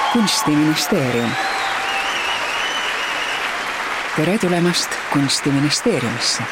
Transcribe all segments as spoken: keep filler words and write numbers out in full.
Kunstiministeerium. Tere tulemast Kunstiministeeriumisse.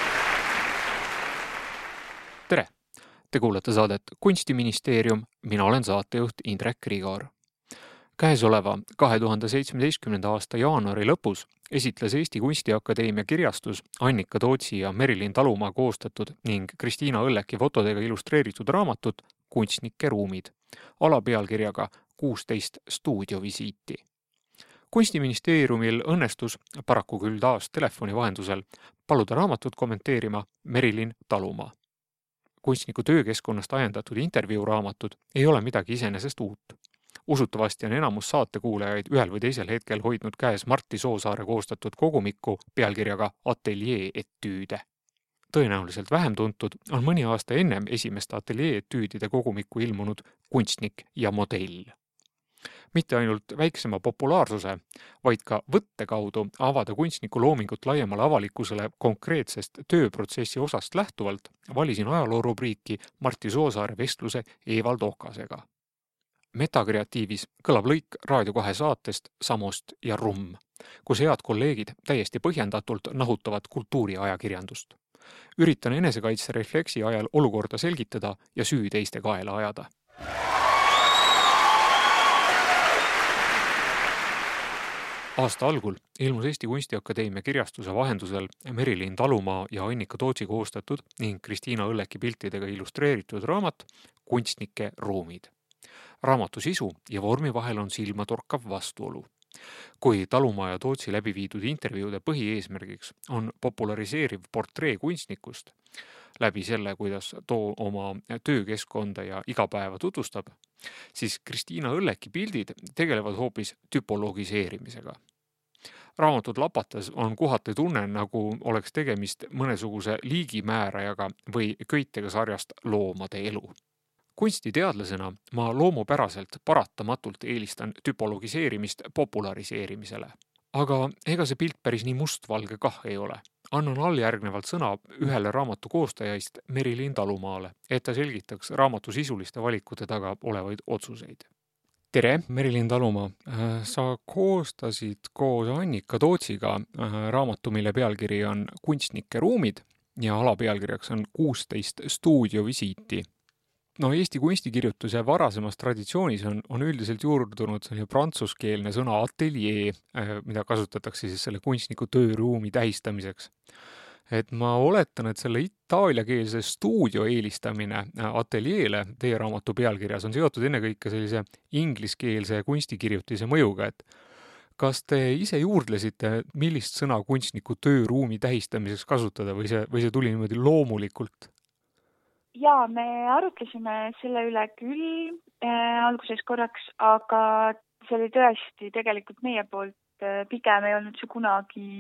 Tere! Te kuulate saadet Kunstiministeerium, mina olen saatejuht Indrek Rigaar. Käesoleva kahe tuhande seitsmeteistkümnenda aasta jaanuari lõpus esitles Eesti Kunstiakadeemia kirjastus Annika Tootsi ja Merilin Talumaa koostatud ning Kristiina Õlleki fotodega illustreeritud raamatut Kunstnike ruumid, alapealkirjaga kuusteist stuudiovisiiti. Kunstiministeeriumil õnnestus, paraku küll taas telefoni vahendusel, paluda raamatut kommenteerima Merilin Talumaa. Kunstniku töökeskkonnast ajendatud intervjuuraamatud ei ole midagi iseenesest uut. Usutavasti on enamus saatekuulajaid ühel või teisel hetkel hoidnud käes Martti Soosaare koostatud kogumikku pealkirjaga Atelier etüüde. Tõenäoliselt vähem tuntud on mõni aasta ennem esimest Atelier etüüdide kogumikku ilmunud Kunstnik ja modell. Mitte ainult väiksema populaarsuse, vaid ka võtte kaudu avada kunstniku loomingut laiemale avalikkusele konkreetsest tööprotsessi osast lähtuvalt valisin ajaloorubriiki Martti Soosaare vestluse Evald Ohkasega. Metakreatiivis kõlab lõik Raadio kahe saatest Samost ja Rumm, kus head kolleegid täiesti põhjendatult nahutavad kultuuriajakirjandust. Üritan enesekaitse refleksi ajal olukorda selgitada ja süü teiste kaela ajada. Aasta algul ilmus Eesti Kunstiakadeemia kirjastuse vahendusel Merilin Talumaa ja Annika Tootsi koostatud ning Kristiina Õlleki piltidega illustreeritud raamat Kunstnike ruumid. Raamatu sisu ja vormi vahel on silmatorkav vastuolu. Kui Talumaa ja Tootsi läbi viidud intervjuude põhieesmärgiks on populariseeriv portree kunstnikust, läbi selle, kuidas too oma töökeskkonda ja igapäeva tutvustab, siis Kristiina Õlleki pildid tegelevad hoopis tüpologiseerimisega. Raamatut lapates on kohati tunne, nagu oleks tegemist mõnesuguse liigimäärajaga või köitega sarjast loomade elu. Kunstiteadlasena ma loomupäraselt paratamatult eelistan tüpologiseerimist populariseerimisele. Aga ega see pilt päris nii mustvalge kah ei ole. Annan alljärgnevalt sõna ühele raamatu koostajaist Merilin Talumaale, et ta selgitaks raamatu sisuliste valikute taga olevaid otsuseid. Tere, Merilin Talumaa. Sa koostasid koos Annika Tootsiga raamatu, mille pealkiri on Kunstnike ruumid ja alapealkirjaks on kuusteist stuudiovisiiti. No Eesti kunstikirjutuse varasemas traditsioonis on, on üldiselt juurdunud selline prantsuskeelne sõna atelier, mida kasutatakse siis selle kunstniku tööruumi tähistamiseks. Et ma oletan, et selle itaaliakeelse stuudio eelistamine ateljeele teie raamatu pealkirjas on seotud ennekõike sellise ingliskeelse kunstikirjutise mõjuga, et kas te ise juurdlesite, millist sõna kunstniku tööruumi tähistamiseks kasutada või see, või see tuli niimoodi loomulikult? Jaa, me arutlesime selle üle küll äh, alguses korraks, aga see oli tõesti tegelikult meie poolt äh, pigem ei olnud see kunagi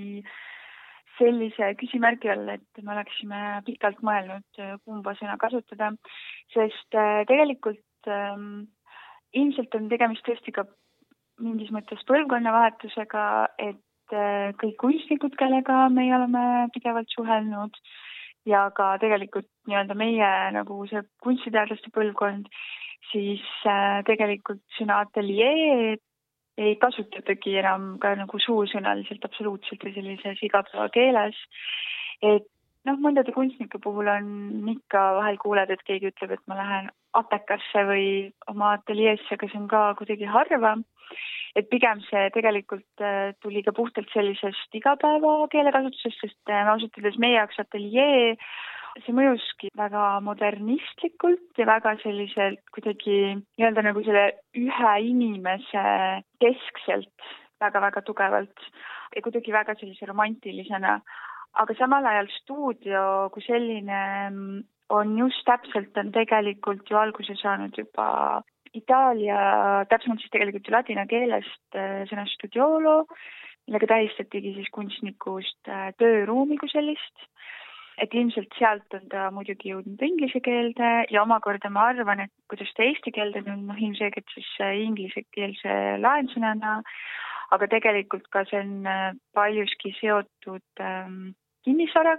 sellise küsimärgi all, et me oleksime pikalt mõelnud äh, kumba sõna kasutada, sest äh, tegelikult äh, ilmselt on tegemist tõesti ka mingis mõttes põlvkonnavahetusega, et äh, kõik kunstnikud, kellega me oleme pidevalt suhelnud, ja ka tegelikult nii-öelda meie nagu see kunstiteadlaste põlvkond, siis äh, tegelikult sõna atelier ei kasutatagi enam ka nagu suusõnaliselt absoluutselt või sellises igapäeva keeles. Et noh, mõndade kunstnike puhul on ikka vahel kuuled, et keegi ütleb, et ma lähen atekasse või oma ateljeesse, aga see on ka kuidagi harva. Et pigem see tegelikult tuli ka puhtalt sellisest igapäeva keelekasutusest, sest ausalt öeldes meie jaoks atelier, see mõjuski väga modernistlikult ja väga selliselt kuidagi nii-öelda nagu selle ühe inimese keskselt väga-väga tugevalt ja kuidagi väga sellise romantilisena. Aga samal ajal stuudio kui selline on just täpselt on tegelikult ju alguse saanud juba Itaalia, täpsemalt siis tegelikult ju ladina keelest sõna studiolo, millega tähistatigi siis kunstnikust tööruumi kui sellist. Et ilmselt sealt on ta muidugi jõudnud inglise keelde ja omakorda ma arvan, et kuidas ta eesti keelde on no, ilmselgelt siis inglise keelse laensõnana, aga tegelikult ka see on paljuski seotud ähm, kinnisvaraga,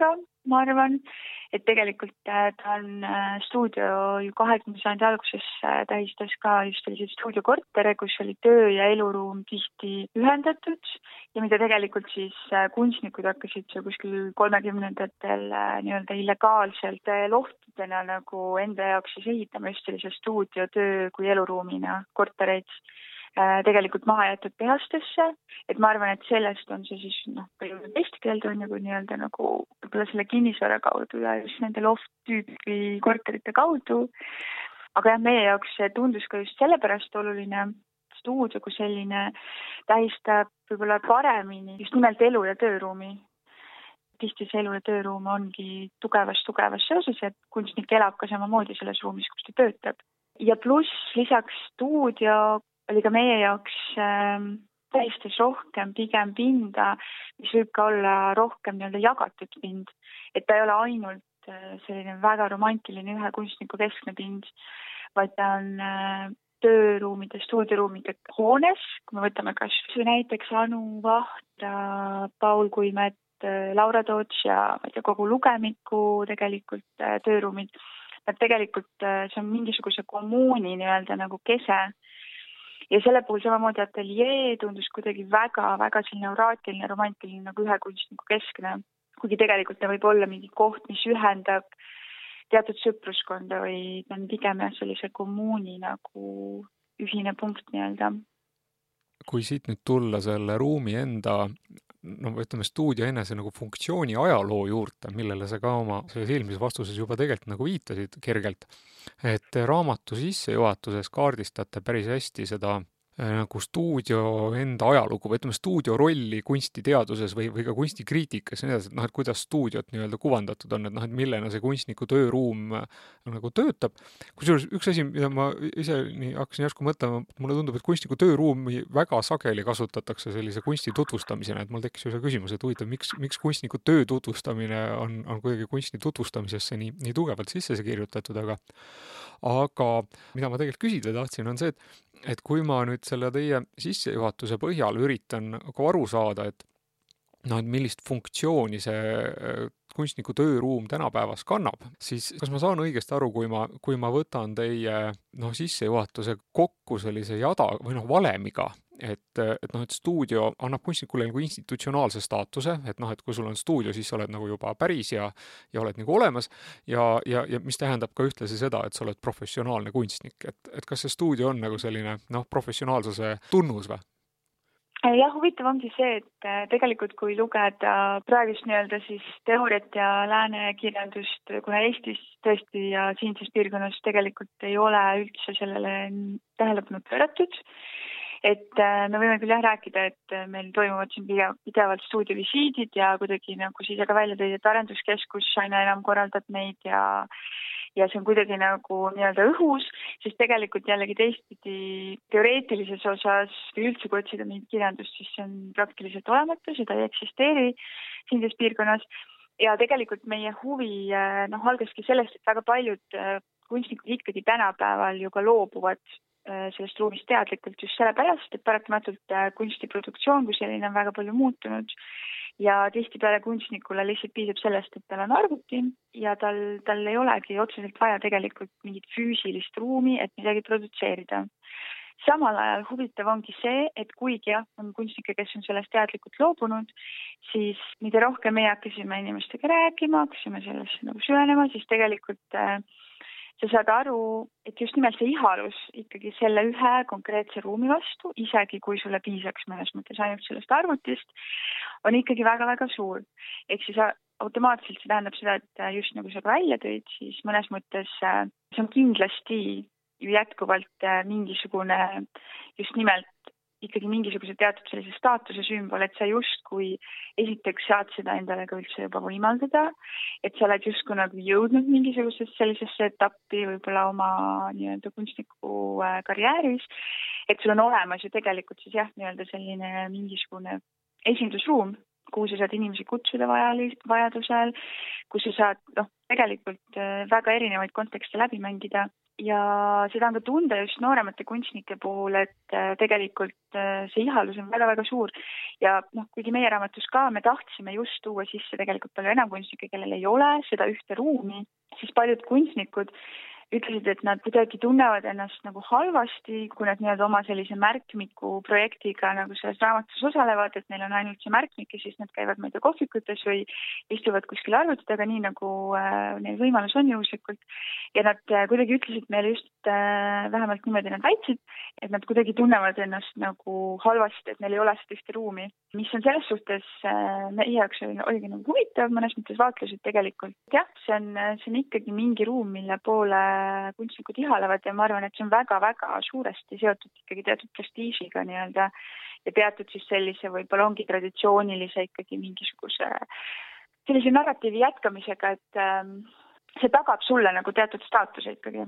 ma arvan, et tegelikult ta on stuudio ju kahekümnenda sajandi alguses tähistas ka just selliseid stuudiokortere, kus oli töö ja eluruum tihti ühendatud ja mida tegelikult siis kunstnikud hakkasid see kuskil kolmekümnendatel nii-öelda illegaalselt lohtidena nagu enda jaoks siis ehitama just sellise stuudio, töö kui eluruumina kortereid tegelikult maha jäetud tehastesse, et ma arvan, et sellest on see siis noh, palju teist keelde on nagu nii-öelda nagu võib-olla selle kinnisvara kaudu ja just nende loft-tüüpi korterite kaudu. Aga jah, meie jaoks see tundus ka just sellepärast oluline stuudio, kui selline tähistab võib-olla paremini just nimelt elu- ja tööruumi. Tihti see elu- ja tööruum ongi tugevas, tugevas seoses, et kunstnik elab ka samamoodi selles ruumis, kus ta töötab. Ja pluss lisaks stuudio oli ka meie jaoks äh, tähistas rohkem pigem pinda, mis võib ka olla rohkem nii-öelda jagatud pind. Et ta ei ole ainult äh, selline väga romantiline ühe kunstniku keskne pind, vaid ta on äh, tööruumide, stuudioruumide hoones, kui me võtame kas või näiteks Anu Vaht, Paul Kuimet, Laura Toots ja kogu lugemiku tegelikult äh, tööruumid. Nad tegelikult äh, see on mingisuguse kommuuni nii-öelda nagu kese. Ja selle puhul samamoodi ateljee tundus kuidagi väga-väga selline euraatiline, romantiline nagu ühe kunstniku keskne. Kuigi tegelikult ta võib olla mingi koht, mis ühendab teatud sõpruskonda või ta on pigem sellise kommuuni nagu ühine punkt nii-öelda. Kui siit nüüd tulla selle ruumi enda, no ütleme stuudio enese nagu funktsiooni ajaloo juurde, millele sa ka oma selles eelmises vastuses juba tegelikult nagu viitasid kergelt, et raamatu sissejuhatuses kaardistate päris hästi seda nagu stuudio enda ajalugu või ütleme stuudio rolli kunstiteaduses või, või ka kunstikriitikas, et, noh, et kuidas stuudiot nii-öelda kuvandatud on, et, noh, et millena see kunstniku tööruum nagu töötab. Kusjuures üks asi, mida ma ise nii hakkasin järsku mõtlema, mulle tundub, et kunstniku tööruumi väga sageli kasutatakse sellise kunsti tutvustamisena, et mul tekkis ju see küsimus, et huvitav, miks, miks kunstniku töö tutvustamine on, on kuidagi kunsti tutvustamisesse nii, nii tugevalt sisse kirjutatud, aga aga mida ma tegelikult küsida tahtsin, on see, et, et kui ma nüüd selle teie sissejuhatuse põhjal üritan nagu aru saada, et, no, et millist funktsiooni see kunstniku tööruum tänapäevas kannab, siis kas ma saan õigesti aru, kui ma, kui ma võtan teie no, sissejuhatuse kokku sellise jada või noh, valemiga, et, et, noh, et stuudio annab kunstnikule nagu institutsionaalse staatuse, et, noh, et kui sul on stuudio, siis sa oled nagu juba päris ja, ja oled nagu olemas ja, ja, ja mis tähendab ka ühtlasi seda, et sa oled professionaalne kunstnik, et, et kas see stuudio on nagu selline noh, professionaalsuse tunnus või? Jah, huvitav ongi see, et tegelikult kui lugeda praegust nii-öelda siis teooriat ja lääne kirjandust, kuna Eestis tõesti ja siinses piirkonnas tegelikult ei ole üldse sellele tähelepanu pööratud, et me võime küll jah rääkida, et meil toimuvad siin pidevalt stuudiovisiidid ja kuidagi nagu siis aga välja tõid, et arenduskeskus aina enam korraldab neid ja ja see on kuidagi nagu nii-öelda õhus, siis tegelikult jällegi teistpidi teoreetilises osas või üldse kui otsida mingit kirjandust, siis see on praktiliselt olematu, seda ei eksisteeri siinses piirkonnas. Ja tegelikult meie huvi noh, algaski sellest, et väga paljud kunstnikud ikkagi tänapäeval ju ka loobuvad sellest ruumist teadlikult just sellepärast, et paratamatult kunstiproduktsioon kui selline on väga palju muutunud ja tihtipeale kunstnikule lihtsalt piisab sellest, et tal on arvuti ja tal, tal ei olegi otseselt vaja tegelikult mingit füüsilist ruumi, et midagi produtseerida. Samal ajal huvitav ongi see, et kuigi jah, on kunstnikke, kes on sellest teadlikult loobunud, siis mida rohkem meie hakkasime inimestega rääkima, hakkasime sellesse nagu süvenema, siis tegelikult äh, sa saad aru, et just nimelt see ihalus ikkagi selle ühe konkreetse ruumi vastu, isegi kui sulle piisaks mõnes mõttes ainult sellest arvutist, on ikkagi väga-väga suur. Ehk siis automaatselt see tähendab seda, et just nagu sa välja tõid, siis mõnes mõttes see on kindlasti ju jätkuvalt mingisugune just nimelt ikkagi mingisuguse teatud sellise staatuse sümbol, et sa justkui esiteks saad seda endale ka üldse juba võimaldada, et sa oled justkui nagu jõudnud mingisugusesse sellisesse etappi võib-olla oma nii-öelda kunstniku karjääris, et sul on olemas ju tegelikult siis jah, nii-öelda selline mingisugune esindusruum, kuhu sa saad inimesi kutsuda vajadusel, kus sa saad noh, tegelikult väga erinevaid kontekste läbi mängida ja seda on ka tunda just nooremate kunstnike puhul, et tegelikult see ihalus on väga-väga suur. Ja noh, kuigi meie raamatus ka me tahtsime just tuua sisse tegelikult palju enam kunstnikke, kellel ei ole seda ühte ruumi, siis paljud kunstnikud ütlesid, et nad kuidagi tunnevad ennast nagu halvasti, kui nad nii-öelda oma sellise märkmiku projektiga nagu selles raamatus osalevad, et neil on ainult see märkmik ja siis nad käivad meelde kohvikutes või istuvad kuskil arvutitega, nii nagu äh, neil võimalus on juhuslikult. Ja nad äh, kuidagi ütlesid meile just, äh, vähemalt niimoodi nad väitsid, et nad kuidagi tunnevad ennast nagu halvasti, et neil ei ole seda ühte ruumi, mis on selles suhtes äh, meie jaoks oli, oligi nagu huvitav, mõnes mõttes vaatlused tegelikult. Jah, see on, see on ikkagi mingi ruum, mille poole kunstnikud ihalevad ja ma arvan, et see on väga-väga suuresti seotud ikkagi teatud prestiižiga nii-öelda ja teatud siis sellise võib-olla ongi traditsioonilise ikkagi mingisuguse sellise narratiivi jätkamisega, et ähm, see tagab sulle nagu teatud staatuse ikkagi.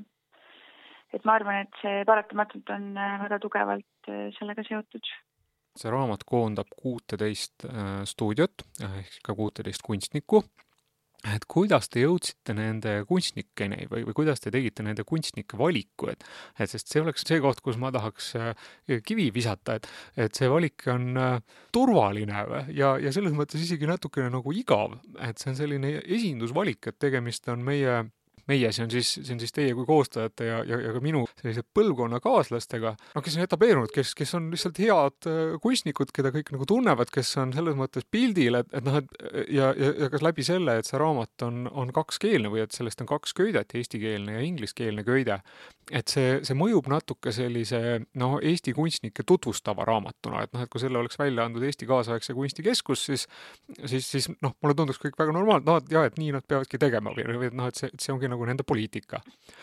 Et ma arvan, et see paratamatult on väga tugevalt sellega seotud. See raamat koondab kuuteteist stuudiot, ehk ka kuuteteist kunstnikku. Et kuidas te jõudsite nende kunstnikeni või, või kuidas te tegite nende kunstnike valiku, et, et sest see oleks see koht, kus ma tahaks kivi visata, et, et see valik on turvaline ja, ja selles mõttes isegi natukene nagu igav, et see on selline esindusvalik, et tegemist on meie meie, see on siis, see on siis teie kui koostajate ja, ja, ja ka minu sellise põlvkonna kaaslastega, no, kes on etabeerunud, kes, kes on lihtsalt head kunstnikud, keda kõik nagu tunnevad, kes on selles mõttes pildil, et, et noh, et ja, ja, ja kas läbi selle, et see raamat on, on kakskeelne või et sellest on kaks köidet, eestikeelne ja ingliskeelne köide, et see, see mõjub natuke sellise, noh, Eesti kunstnike tutvustava raamatuna, et noh, et kui selle oleks välja andnud Eesti kaasaegse kunstikeskus, siis, siis, siis noh, mulle tunduks kõik väga normaalne, no, et jah, et nii nad peavadki tegema või, või et noh, et see, et see ongi nagu nende poliitika.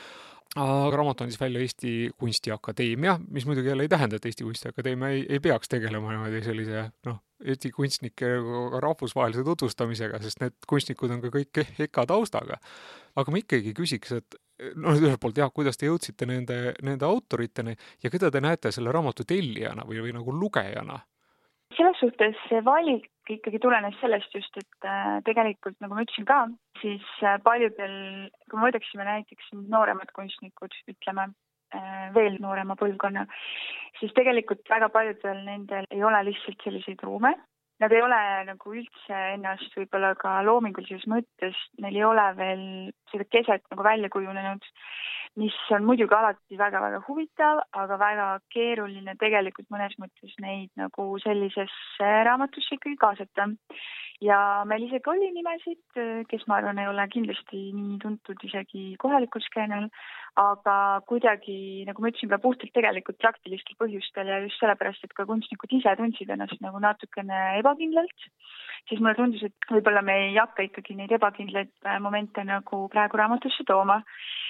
Aga raamat on siis välja Eesti Kunstiakadeemia, mis muidugi jälle ei tähenda, et Eesti Kunstiakadeemia ei, ei peaks tegelema niimoodi sellise, noh, Eesti kunstnike rahvusvahelise tutvustamisega, sest need kunstnikud on ka kõik eka taustaga. Aga ma ikkagi küsiks, et no ühelt poolt jah, kuidas te jõudsite nende, nende autoriteni ja keda te näete selle raamatu tellijana või, või nagu lugejana? Selles suhtes see valik ikkagi tulenes sellest just, et tegelikult, nagu ma ütlesin ka, siis paljudel, kui me võtaksime näiteks nooremad kunstnikud, ütleme, veel noorema põlvkonna, siis tegelikult väga paljudel nendel ei ole lihtsalt selliseid ruume. Nad ei ole nagu üldse ennast võib-olla ka loomingulises mõttes, neil ei ole veel seda keset nagu välja kujunenud, mis on muidugi alati väga-väga huvitav, aga väga keeruline tegelikult mõnes mõttes neid nagu sellisesse raamatusse ikkagi kaasata. Ja meil isegi oli nimesid, kes ma arvan ei ole kindlasti nii tuntud isegi kohalikul skeenel, aga kuidagi, nagu ma ütlesin, ka puhtalt tegelikult praktilistel põhjustel ja just sellepärast, et ka kunstnikud ise tundsid ennast nagu natukene ebakindlalt, siis mulle tundus, et võib-olla me ei hakka ikkagi neid ebakindlaid momente nagu praegu raamatusse tooma.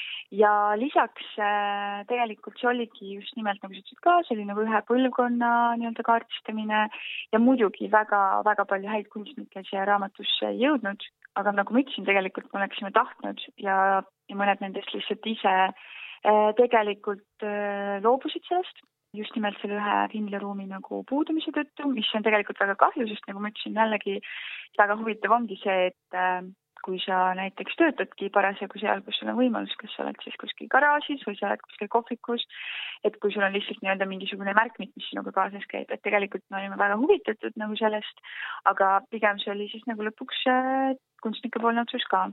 Ja lisaks äh, tegelikult see oligi just nimelt, nagu sa ütlesid ka, see oli nagu ühe põlvkonna nii-öelda kaartistamine ja muidugi väga, väga palju häid kunstnikke siia raamatusse jõudnud, aga nagu ma ütlesin, tegelikult me oleksime tahtnud ja, ja mõned nendest lihtsalt ise äh, tegelikult äh, loobusid sellest, just nimelt selle ühe kindla ruumi nagu puudumise tõttu, mis on tegelikult väga kahju, sest nagu ma ütlesin, jällegi väga huvitav ongi see, et äh, kui sa näiteks töötadki parasjagu seal, kus sul on võimalus, kas sa oled siis kuskil garaažis või sa oled kuskil kohvikus, et kui sul on lihtsalt nii-öelda mingisugune märkmik, mis sinuga kaasas käib, et tegelikult me olime väga huvitatud nagu sellest, aga pigem see oli siis nagu lõpuks kunstnike poolne otsus ka.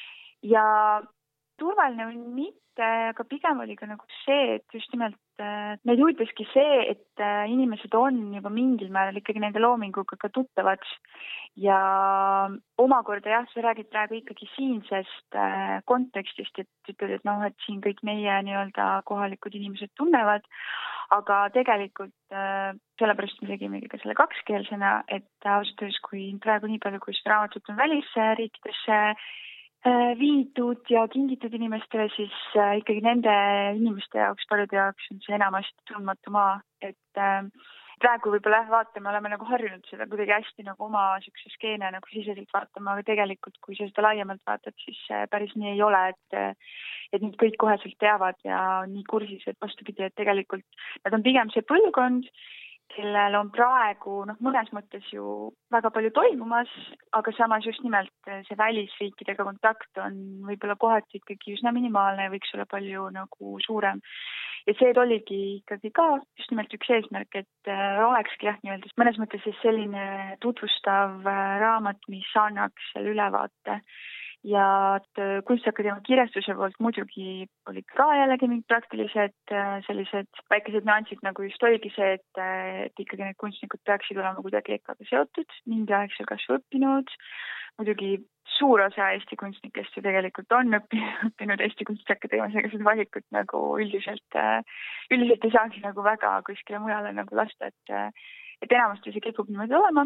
Ja turvaline on mitte, aga pigem oli ka nagu see, et just nimelt meid huvitaski see, et inimesed on juba mingil määral ikkagi nende loominguga ka tuttavad ja omakorda jah, sa räägid praegu ikkagi siinsest kontekstist, et ütled, et noh, et siin kõik meie nii-öelda kohalikud inimesed tunnevad, aga tegelikult sellepärast me tegimegi ka selle kakskeelsena, et ausalt öeldes, kui praegu nii palju, kui seda raamatut on välisriikidesse viidud ja kingitud inimestele, siis ikkagi nende inimeste jaoks, paljude jaoks on see enamasti tundmatu maa, et praegu võib-olla vaatame, oleme nagu harjunud seda kuidagi hästi nagu oma sükse skeene nagu siseselt vaatama, aga tegelikult, kui sa seda laiemalt vaatad, siis päris nii ei ole, et, et nüüd kõik koheselt teavad ja nii kursis, et vastupidi, et tegelikult nad on pigem see põlvkond, sellel on praegu noh, mõnes mõttes ju väga palju toimumas, aga samas just nimelt see välisriikidega kontakt on võib-olla kohati ikkagi üsna minimaalne ja võiks olla palju nagu suurem. Ja see oligi ikkagi ka just nimelt üks eesmärk, et olekski jah, nii-öelda mõnes mõttes siis selline tutvustav raamat, mis annaks selle ülevaate. Ja Kunstiakadeemia kirjastuse poolt muidugi oli ka jällegi mingid praktilised sellised väikesed nüansid, nagu just oligi see, et, et ikkagi need kunstnikud peaksid olema kuidagi EKAga seotud, mingi aeg seal kas õppinud. Muidugi suur osa Eesti kunstnikest ju tegelikult on õppinud Eesti Kunstiakadeemias, aga seda valikut nagu üldiselt, üldiselt ei saagi nagu väga kuskile mujale nagu lasta, et, et enamasti see kipub niimoodi olema.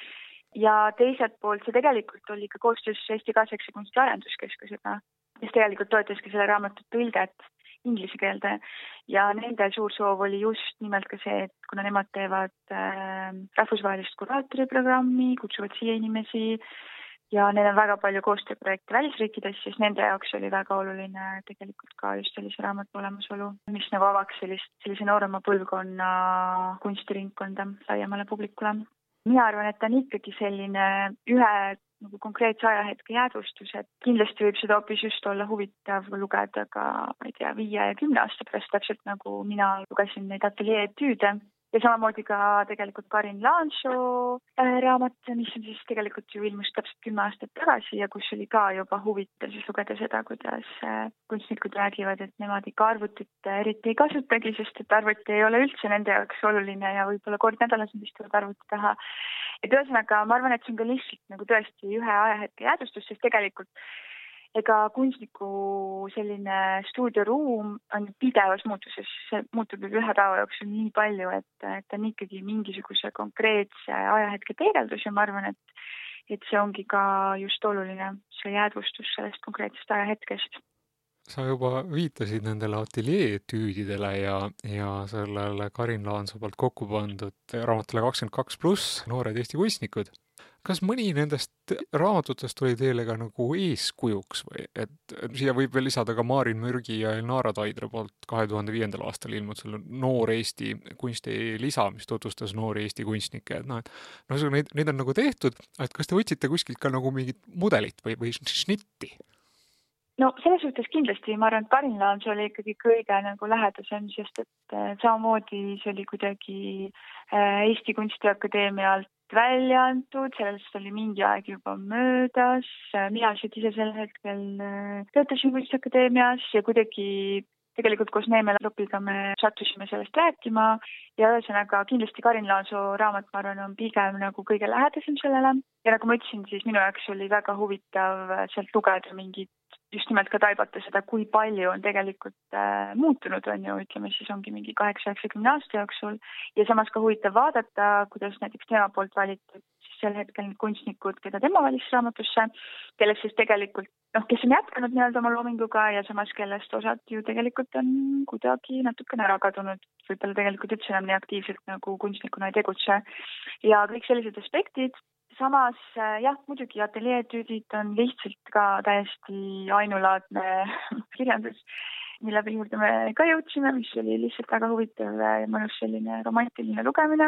Ja teiselt poolt see tegelikult oli ka koostöös Eesti Kaasaegse kunsti arenduskeskusega, kes tegelikult toetaski selle raamatut tõlget inglise keelde. Ja nende suur soov oli just nimelt ka see, et kuna nemad teevad äh, rahvusvahelist kuraatoriprogrammi, kutsuvad siia inimesi ja neil on väga palju koostööprojekte välisriikides, siis nende jaoks oli väga oluline tegelikult ka just sellise raamatu olemasolu, mis nagu avaks sellist, sellise noorema põlvkonna kunstiringkonda laiemale publikule. Mina arvan, et ta on ikkagi selline ühe nagu konkreetse ajahetke jäädvustus, et kindlasti võib seda hoopis just olla huvitav lugeda ka, ma ei tea, viie ja kümne aasta pärast, täpselt nagu mina lugesin neid ateljeetüüde. Ja samamoodi ka tegelikult Karin Laansoo raamat, mis on siis tegelikult ju ilmus täpselt kümme aastat tagasi ja kus oli ka juba huvitav siis lugeda seda, kuidas kunstnikud räägivad, et nemad ikka arvutit eriti ei kasutagi, sest et arvuti ei ole üldse nende jaoks oluline ja võib-olla kord nädalas nad istuvad arvuti taha. Et ühesõnaga, ma arvan, et see on ka lihtsalt nagu tõesti ühe ajahetke jäädvustus, sest tegelikult ega kunstniku selline stuudioruum on pidevas muutuses, see muutub ühe päeva jooksul nii palju, et, et ta on ikkagi mingisuguse konkreetse ajahetke peegeldus ja ma arvan, et, et see ongi ka just oluline, see jäädvustus sellest konkreetsest ajahetkest. Sa juba viitasid nendele ateljeetüüdidele ja, ja sellele Karin Laansoo poolt kokku pandud raamatule kakskümmend kaks pluss noored Eesti kunstnikud. Kas mõni nendest raamatutest oli teile ka nagu eeskujuks või et siia võib veel lisada ka Maarin Mürgi ja Elnara Taidre poolt kahe tuhande viiendal aastal ilmunud selle noor Eesti kunsti lisa, mis tutvustas noori Eesti kunstnikke. Et no, et, no neid, neid on nagu tehtud, et kas te võtsite kuskilt ka nagu mingit mudelit või, või šnitti? No selles suhtes kindlasti, ma arvan, et Karin Laansoo oli ikkagi kõige nagu lähedasem, sest et samamoodi see oli kuidagi Eesti Kunstiakadeemialt välja antud, sellest oli mingi aeg juba möödas. Mina ise sel hetkel töötasin Kunstiakadeemias ja kuidagi tegelikult koos Neeme Lopiga me sattusime sellest rääkima ja ühesõnaga kindlasti Karin Laansoo raamat, ma arvan, on pigem nagu kõige lähedasem sellele. Ja nagu ma ütlesin, siis minu jaoks oli väga huvitav sealt lugeda mingit just nimelt ka taibata seda, kui palju on tegelikult äh, muutunud, on ju, ütleme siis ongi mingi kaheksa üheksakümne aasta jooksul ja samas ka huvitav vaadata, kuidas näiteks tema poolt valitud siis sel hetkel need kunstnikud, keda tema valis raamatusse, kellest siis tegelikult, noh, kes on jätkanud nii-öelda oma loominguga ja samas kellest osad ju tegelikult on kuidagi natukene ära kadunud, võib-olla tegelikult üldse enam nii aktiivselt nagu kunstnikuna ei tegutse ja kõik sellised aspektid. Samas, jah, muidugi ateljeetüüdid on lihtsalt ka täiesti ainulaadne kirjandus, mille juurde me ka jõudsime, mis oli lihtsalt väga huvitav ja mõnus selline romantiline lugemine.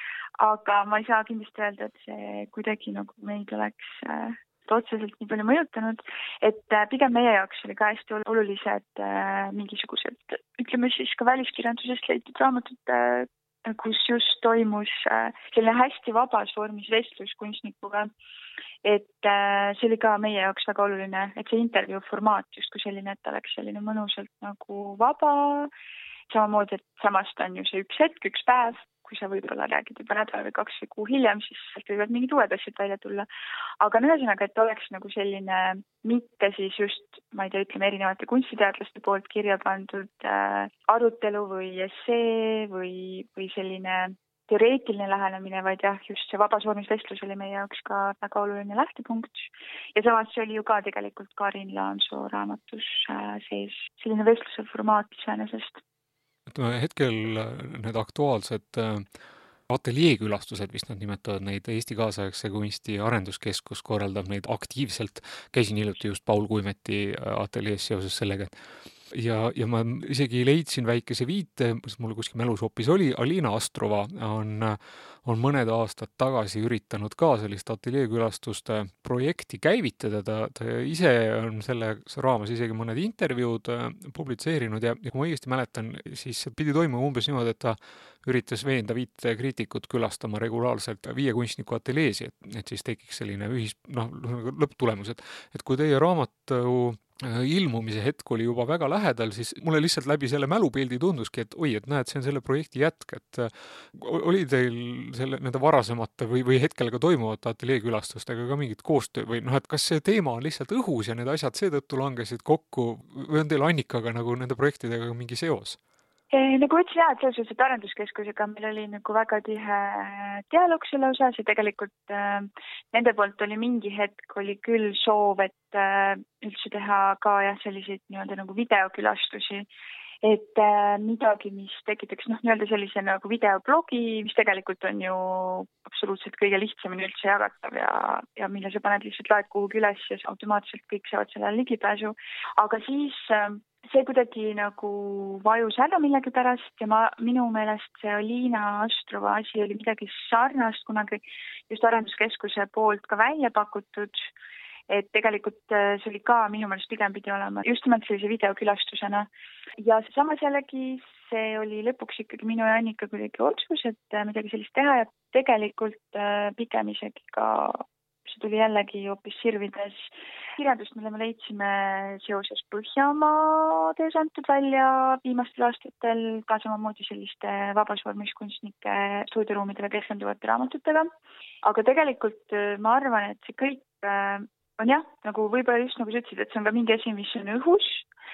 Aga ma ei saa kindlasti öelda, et see kuidagi nagu meid oleks äh, otseselt nii palju mõjutanud, et äh, pigem meie jaoks oli ka hästi olulised äh, mingisugused, ütleme siis ka väliskirjandusest leitud raamatud, äh, kus just toimus selline hästi vabas vormis vestlus kunstnikuga, et see oli ka meie jaoks väga oluline, et see intervjuu formaat just kui selline, et oleks selline mõnusalt nagu vaba, samamoodi, et samast on ju see üks hetk, üks päev, kui sa võib-olla räägid juba nädal või kaks või kuu hiljem, siis sealt võivad mingid uued asjad välja tulla. Aga ühesõnaga, et oleks nagu selline mitte siis just, ma ei tea, ütleme erinevate kunstiteadlaste poolt kirja pandud äh, arutelu või essee või, või selline teoreetiline lähenemine, vaid jah, just see vabas vormis vestlus oli meie jaoks ka väga oluline lähtepunkt. Ja samas see oli ju ka tegelikult Karin Laansoo raamatus äh, sees selline vestluse formaat iseenesest. Hetkel need aktuaalsed ateljeekülastused, vist nad nimetavad neid, Eesti Kaasaegse kunsti arenduskeskus korraldab neid aktiivselt. Käisin hiljuti just Paul Kuimeti ateljees seoses sellega, ja, ja ma isegi leidsin väikese viite, mis mul kuskil mälus hoopis oli, Alina Astrova on, on mõned aastad tagasi üritanud ka sellist ateljeekülastuste projekti käivitada, ta, ta ise on selle raames isegi mõned intervjuud publitseerinud ja, ja kui ma õigesti mäletan, siis pidi toimuma umbes niimoodi, et ta üritas veenda viit kriitikut külastama regulaarselt viie kunstniku ateljeesi, et, et siis tekiks selline ühis, noh, lõpptulemus, et, et kui teie raamatu ilmumise hetk oli juba väga lähedal, siis mulle lihtsalt läbi selle mälupildi tunduski, et oi, et näed, see on selle projekti jätk, et oli teil selle, nende varasemate või, või hetkel ka toimuvate ateljeekülastustega ka mingit koostöö või noh, et kas see teema on lihtsalt õhus ja need asjad seetõttu langesid kokku või on teil Annikaga nagu nende projektidega mingi seos? Nagu ütlesin, jah, et selles suhtes arenduskeskusega meil oli nagu väga tihe dialoog selle osas ja tegelikult äh, nende poolt oli mingi hetk, oli küll soov, et äh, üldse teha ka jah, selliseid nii-öelda nagu videokülastusi, et äh, midagi, mis tekitaks noh, nii-öelda sellise nagu videoblogi, mis tegelikult on ju absoluutselt kõige lihtsamini üldse jagatav ja, ja mille sa paned lihtsalt laed kuhugi üles ja automaatselt kõik saavad sellele ligipääsu, aga siis äh, see kuidagi nagu vajus ära millegi pärast ja ma, minu meelest see Alina Astrova asi oli midagi sarnast kunagi just arenduskeskuse poolt ka välja pakutud, et tegelikult see oli ka minu meelest pigem pidi olema just nimelt sellise videokülastusena. Ja samas jällegi see oli lõpuks ikkagi minu ja Annika kuidagi otsus, et midagi sellist teha ja tegelikult pigem isegi ka see tuli jällegi hoopis sirvides kirjandust, mille me leidsime seoses Põhjamaades antud välja viimastel aastatel, ka samamoodi selliste vabas vormis kunstnike stuudioruumidele keskenduvate raamatutega. Aga tegelikult ma arvan, et see kõik on jah, nagu võib-olla just nagu sa ütlesid, et see on ka mingi asi, mis on õhus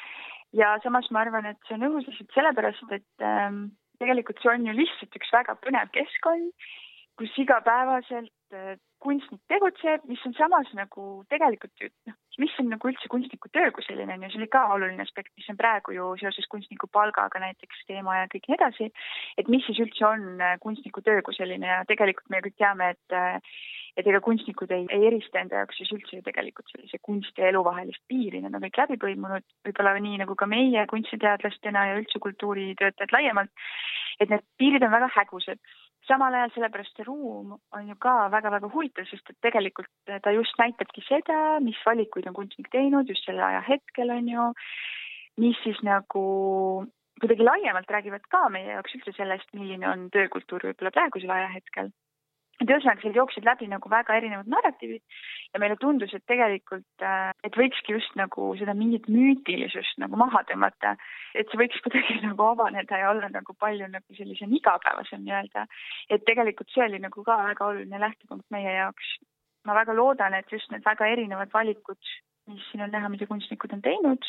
ja samas ma arvan, et see on õhus lihtsalt sellepärast, et ähm, tegelikult see on ju lihtsalt üks väga põnev keskkond, kus igapäevaselt kunstnik tegutseb, mis on samas nagu tegelikult, noh, mis on nagu üldse kunstniku töö kui selline, ja see oli ka oluline aspekt, mis on praegu ju seoses kunstniku palgaga näiteks teema ja kõik nii edasi, et mis siis üldse on kunstniku töö kui selline ja tegelikult me kõik teame, et et ega kunstnikud ei, ei erista enda jaoks siis üldse tegelikult sellise kunsti ja elu vahelist piiri, need on kõik läbi põimunud, võib-olla nii nagu ka meie kunstiteadlastena ja üldse kultuuritöötajad laiemalt, et need piirid on väga hägused. Samal ajal sellepärast see ruum on ju ka väga-väga huvitav, sest et tegelikult ta just näitabki seda, mis valikuid on kunstnik teinud just selle aja hetkel on ju, mis siis nagu kuidagi laiemalt räägivad ka meie jaoks üldse sellest, milline on töökultuur võib-olla praegusel aja hetkel. Et ühesõnaga, seal jooksid läbi nagu väga erinevad narratiivid ja meile tundus, et tegelikult, et võikski just nagu seda mingit müütilisust nagu maha tõmmata, et see võiks kuidagi nagu avaneda ja olla nagu palju nagu sellise igapäevasem nii-öelda. Et tegelikult see oli nagu ka väga oluline lähtepunkt meie jaoks. Ma väga loodan, et just need väga erinevad valikud, mis siin on näha, mida kunstnikud on teinud,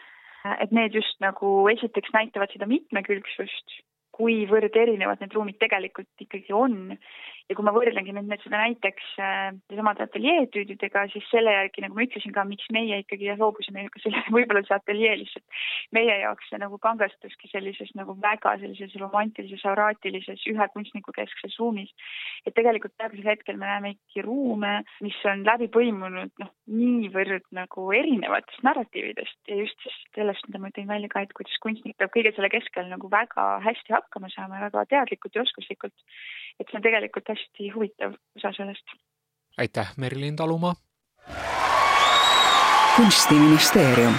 et need just nagu esiteks näitavad seda mitmekülgsust, kuivõrd erinevad need ruumid tegelikult ikkagi on. Ja kui ma võrdlengi nüüd seda näiteks äh, samad ateljeetüüdidega, siis selle järgi, nagu ma ütlesin ka, miks meie ikkagi ja loobusime selle, võib-olla see ateljee lihtsalt meie jaoks see nagu kangastuski sellises nagu väga sellises romantilises, auraatilises, ühe kunstniku keskses ruumis. Et tegelikult praegusel hetkel me näeme ikkagi ruume, mis on läbi põimunud noh, niivõrd nagu erinevatest narratiividest ja just sellest, mida ma tõin välja ka, et kuidas kunstnik peab kõige selle keskel nagu väga hästi hakkama saama, väga teadlikult ja oskuslikult. Et see on tegelikult hästi huvitav osa sellest. Aitäh, Merilin Talumaa! Kunstiministeerium.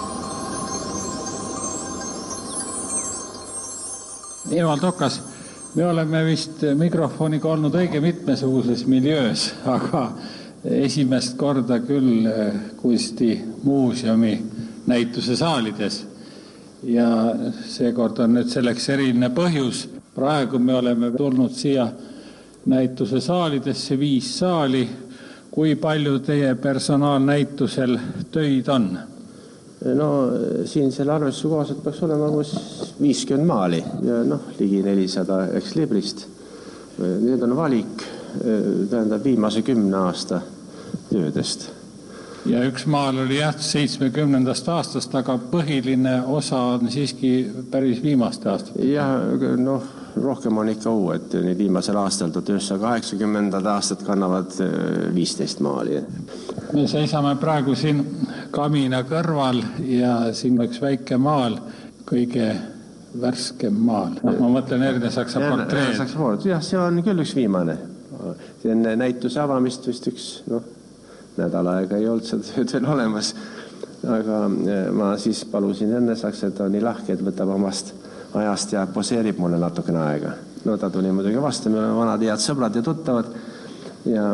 Evald Okas, Me oleme vist mikrofoniga olnud õige mitmesuguses miljöös, aga esimest korda küll kunstimuuseumi näituse saalides. Ja seekord on nüüd selleks eriline põhjus. Praegu me oleme tulnud siia näituse saalidesse, viis saali. Kui palju teie personaalnäitusel töid on? No siin selle arvestuse kohaselt peaks olema viiskümmend maali ja noh, ligi nelisada ekslibrisst. Need on valik, tähendab viimase kümne aasta töödest. Ja üks maal oli jah seitsmekümnendast aastast, aga põhiline osa on siiski päris viimaste aastat. Ja noh, rohkem on ikka uued. Need viimasel aastal tuhat üheksasada kaheksakümmend aastat kannavad viisteist maali. Me seisame praegu siin kamina kõrval ja siin üks väike maal, kõige värskem maal. Ma mõtlen Erne Saksa portreed. Jah, see on küll üks viimane. See on näituse avamist vist üks, noh, nädal aega ei olnud seda tööd veel olemas. Aga ma siis palusin Erne Saksa, et on nii lahke, et võtab omast ajast ja poseerib mulle natukene aega. No ta tuli muidugi vastu, me oleme vanad head sõbrad ja tuttavad. Ja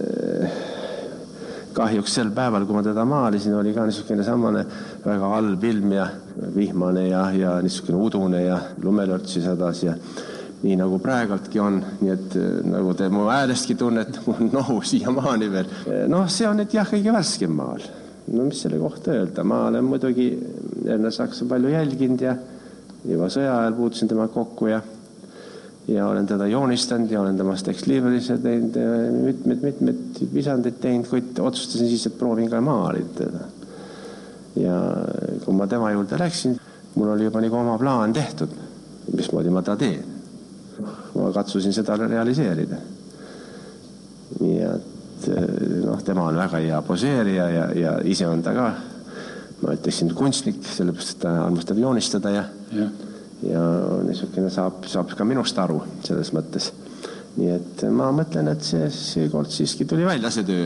kahjuks sel päeval, kui ma teda maalisin, oli ka niisugune samane väga halb ilm ja vihmane ja, ja niisugune udune ja lumelörtsi sadas ja nii nagu praegultki on, nii et nagu te mu häälestki tunnet, mul on nohu siiamaani veel. Noh, see on nüüd jah kõige värskem maal. No mis selle kohta öelda? Ma olen muidugi Erne Saksa palju jälginud ja juba sõja ajal puutusin tema kokku ja ja olen teda joonistanud ja olen temast ekslibrise teinud mitmed, mitmed visandid teinud, kuid otsustasin siis, et proovin ka maalida. Ja kui ma tema juurde läksin, mul oli juba nagu oma plaan tehtud, mismoodi ma ta teen. Ma katsusin seda realiseerida. Nii et noh, tema on väga hea poseerija ja, ja ise on ta ka, ma ütleksin, kunstnik, sellepärast, et ta armastab joonistada ja, ja. Ja niisugune saab, saab ka minust aru selles mõttes. Nii et ma mõtlen, et see, see kord siiski tuli välja see töö.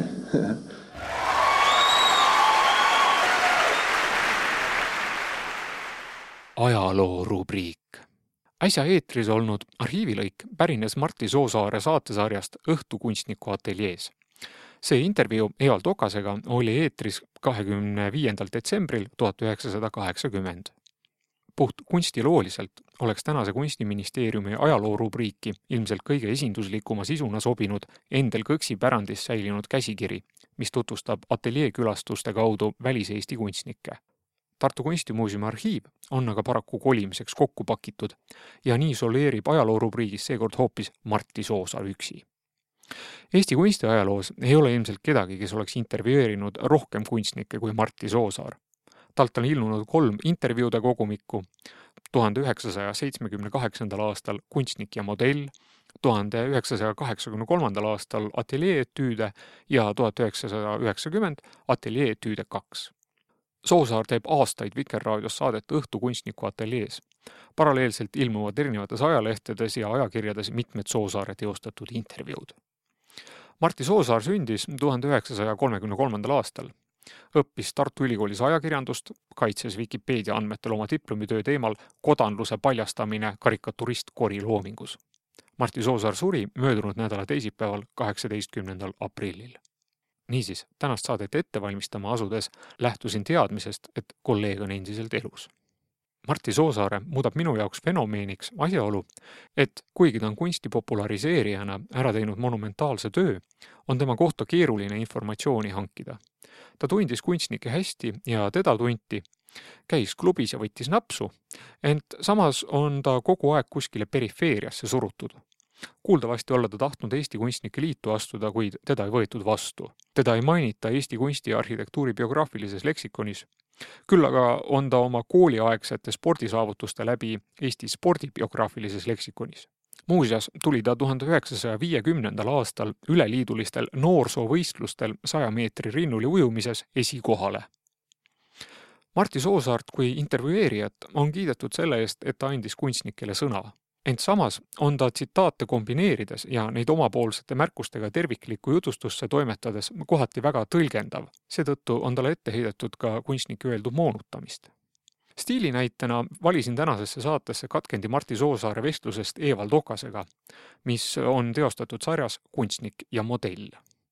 Ajaloo rubriik. Äsja eetris olnud arhiivilõik pärines Martti Soosaare saatesarjast Õhtukunstniku ateljees. See intervjuu Eal Tokasega oli eetris kahekümne viiendal detsembril tuhat üheksasada kaheksakümmend. Puht kunstilooliselt oleks tänase kunstiministeeriumi ajaloo rubriiki ilmselt kõige esinduslikuma sisuna sobinud Endel Kõksi pärandis säilinud käsikiri, mis tutvustab ateljee külastuste kaudu väliseesti kunstnikke. Tartu Kunstimuuseumi arhiiv on aga paraku kolimiseks kokku pakitud ja nii soleerib ajaloo rubriigis seekord hoopis Martti Soosaar üksi. Eesti kunstiajaloos ei ole ilmselt kedagi, kes oleks intervjueerinud rohkem kunstnikke kui Martti Soosaar. Talt on ilmunud kolm intervjuude kogumikku, tuhande üheksasaja seitsmekümne kaheksandal aastal Kunstnik ja modell, tuhande üheksasaja kaheksakümne kolmandal aastal Ateljee etüüde ja tuhat üheksasada üheksakümmend Ateljee etüüde kaks. Soosaar teeb aastaid Vikerraadios saadet Õhtukunstniku ateljees. Paralleelselt ilmuvad erinevates ajalehtedes ja ajakirjades mitmed Soosaare teostatud intervjuud. Martti Soosaar sündis tuhande üheksasaja kolmekümne kolmandal aastal. Õppis Tartu Ülikoolis ajakirjandust, kaitses Wikipedia andmetel oma diplomitöö teemal kodanluse paljastamine karikaturist Kori loomingus. Martti Soosaar suri möödunud nädala teisipäeval kaheksateistkümnendal aprillil. Niisiis, tänast saadet ette valmistama asudes lähtusin teadmisest, et kolleeg on endiselt elus. Martti Soosaare muudab minu jaoks fenomeeniks asjaolu, et kuigi ta on kunsti populariseerijana ära teinud monumentaalse töö, on tema kohta keeruline informatsiooni hankida. Ta tundis kunstnikke hästi ja teda tunti, käis klubis ja võttis napsu, ent samas on ta kogu aeg kuskile perifeeriasse surutud. Kuuldavasti olla ta tahtnud Eesti Kunstnike Liitu astuda, kuid teda ei võetud vastu. Teda ei mainita Eesti kunsti ja arhitektuuri biograafilises leksikonis. Küll aga on ta oma kooliaegsete spordisaavutuste läbi Eesti spordibiograafilises leksikonis. Muuseas tuli ta tuhande üheksasaja viiekümnendal aastal üleliidulistel noorsoovõistlustel saja meetri rinnuli ujumises esikohale. Martti Soosaart kui intervjueerijat on kiidetud selle eest, et ta andis kunstnikele sõna. Ent samas on ta tsitaate kombineerides ja neid omapoolsete märkustega terviklikku jutustusse toimetades kohati väga tõlgendav. Seetõttu on talle ette heidetud ka kunstnike öeldu moonutamist. Stiilinäitena valisin tänasesse saatesse katkendi Martti Soosaare vestlusest Evald Okasega, mis on teostatud sarjas Kunstnik ja modell.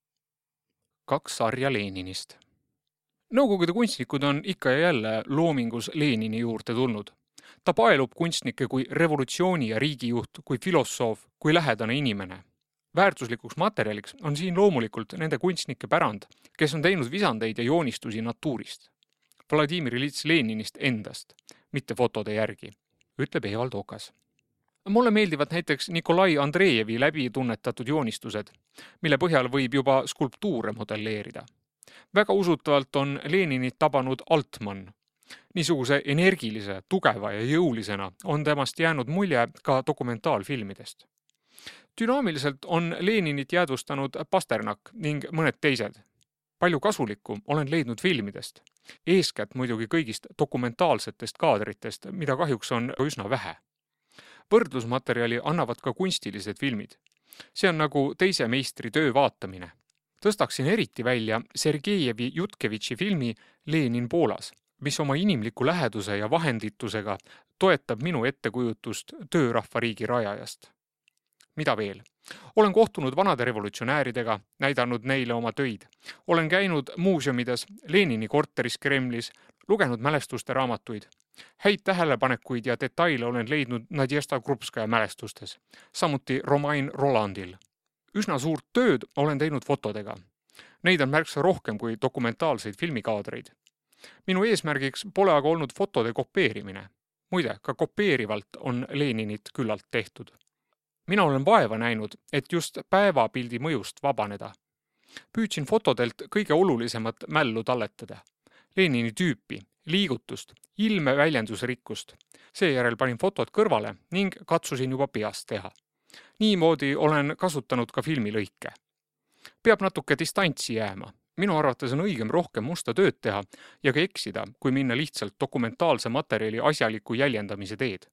Kaks sarja Leninist. Nõukogude kunstnikud on ikka ja jälle loomingus Lenini juurde tulnud. Ta paelub kunstnikke kui revolutsiooni ja riigijuht, kui filosoof, kui lähedane inimene. Väärtuslikuks materjaliks on siin loomulikult nende kunstnike pärand, kes on teinud visandeid ja joonistusi natuurist. Vladimir Iljitš Leninist endast, mitte fotode järgi, ütleb Evald Okas. Mulle meeldivad näiteks Nikolai Andrejevi läbi tunnetatud joonistused, mille põhjal võib juba skulptuure modelleerida. Väga usutavalt on Leninit tabanud Altman. Niisuguse energilise, tugeva ja jõulisena on temast jäänud mulje ka dokumentaalfilmidest. Dünaamiliselt on Leninit jäädvustanud Pasternak ning mõned teised. Palju kasulikku olen leidnud filmidest. Eeskätt muidugi kõigist dokumentaalsetest kaadritest, mida kahjuks on üsna vähe. Võrdlusmaterjali annavad ka kunstilised filmid. See on nagu teise meistri töö vaatamine. Tõstaksin eriti välja Sergejevi Jutkevitši filmi Lenin Poolas, mis oma inimliku läheduse ja vahenditusega toetab minu ettekujutust töörahvariigi rajajast. Mida veel? Olen kohtunud vanade revolutsionääridega, näidanud neile oma töid. Olen käinud muuseumides, Lenini korteris Kremlis, lugenud mälestuste raamatuid. Häid tähelepanekuid ja detaile olen leidnud Nadjesta Krupskaja mälestustes, samuti Romain Rolandil. Üsna suurt tööd olen teinud fotodega. Neid on märksa rohkem kui dokumentaalseid filmikaadreid. Minu eesmärgiks pole aga olnud fotode kopeerimine. Muide, ka kopeerivalt on Leninit küllalt tehtud. Mina olen vaeva näinud, et just päevapildi mõjust vabaneda. Püüdsin fotodelt kõige olulisemat mällu talletada. Lenini tüüpi, liigutust, ilme väljendusrikkust. Seejärel panin fotod kõrvale ning katsusin juba peast teha. Niimoodi olen kasutanud ka filmilõike. Peab natuke distantsi jääma. Minu arvates on õigem rohkem musta tööd teha ja ka eksida, kui minna lihtsalt dokumentaalse materjali asjaliku jäljendamise teed.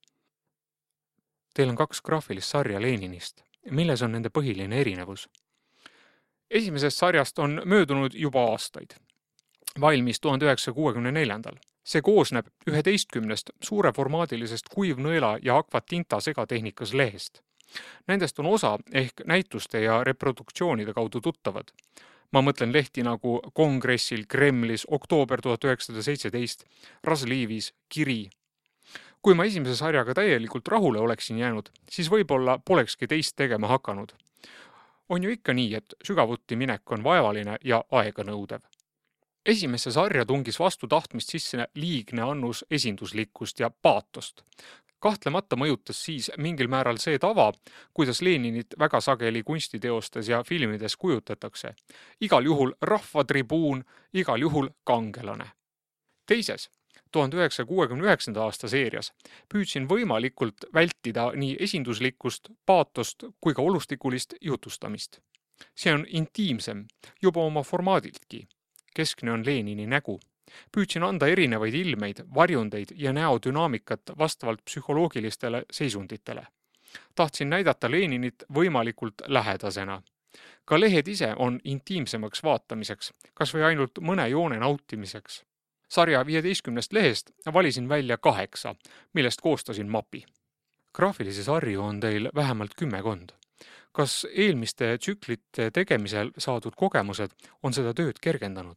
Teil on kaks graafilist sarja Leninist. Milles on nende põhiline erinevus? Esimesest sarjast on möödunud juba aastaid. Valmis tuhande üheksasaja kuuekümne neljandal. See koosneb üheteistkümnest suureformaadilisest kuivnõela ja akvatinta segatehnikas lehest. Nendest on osa ehk näituste ja reproduktsioonide kaudu tuttavad. Ma mõtlen lehti nagu Kongressil, Kremlis, oktoober tuhat üheksasada seitseteist, Razliivis, Kiri. Kui ma esimese sarjaga täielikult rahule oleksin jäänud, siis võib-olla polekski teist tegema hakanud. On ju ikka nii, et sügavuti minek on vaevaline ja aeganõudev. Esimesse sarja tungis vastu tahtmist sisse liigne annus esinduslikkust ja paatost. Kahtlemata mõjutas siis mingil määral see tava, kuidas Leninit väga sageli kunstiteostes ja filmides kujutatakse. Igal juhul rahvatribuun, igal juhul kangelane. Teises, tuhande üheksasaja kuuekümne üheksanda aasta seerias püüdsin võimalikult vältida nii esinduslikkust, paatost kui ka olustikulist jutustamist. See on intiimsem, juba oma formaadiltki. Keskne on Lenini nägu. Püüdsin anda erinevaid ilmeid, varjundeid ja näodünaamikat vastavalt psühholoogilistele seisunditele. Tahtsin näidata Leninit võimalikult lähedasena. Ka lehed ise on intiimsemaks vaatamiseks, kas või ainult mõne joone nautimiseks. Sarja viieteistkümnest lehest valisin välja kaheksa, millest koostasin mapi. Graafilisi sarju on teil vähemalt kümmekond. Kas eelmiste tsüklite tegemisel saadud kogemused on seda tööd kergendanud?